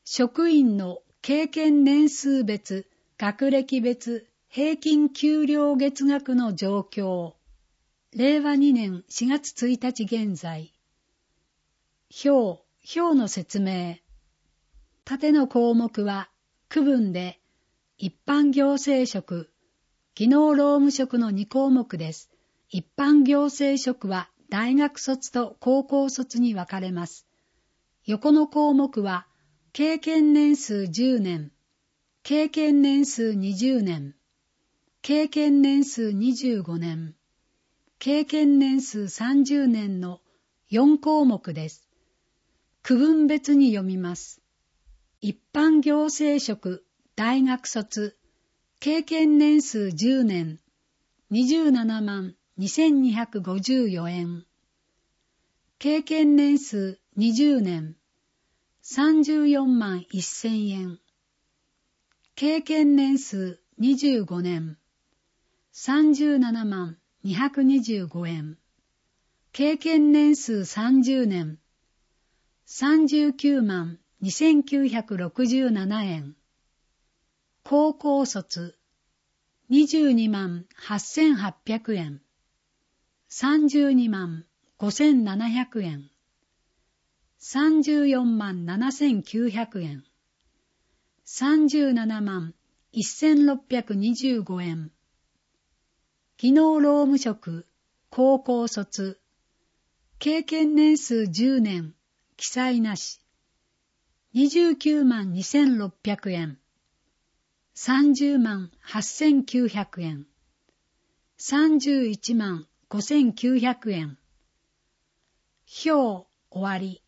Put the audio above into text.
職員の経験年数別、学歴別、平均給料月額の状況。令和2年4月1日現在。表の説明。縦の項目は区分で一般行政職、技能労務職の2項目です。一般行政職は大学卒と高校卒に分かれます。横の項目は経験年数10年、経験年数20年、経験年数25年、経験年数30年の4項目です。区分別に読みます。一般行政職、大学卒、経験年数10年、27万2254円。経験年数20年、34万1000円。経験年数25年、37万225円。経験年数30年、39万2967円。高校卒、22万8800円。32万5700円。34万7900円。37万1625円。技能労務職、高校卒、経験年数10年、記載なし、29万2600円。30万8900円。31万5900円。表終わり。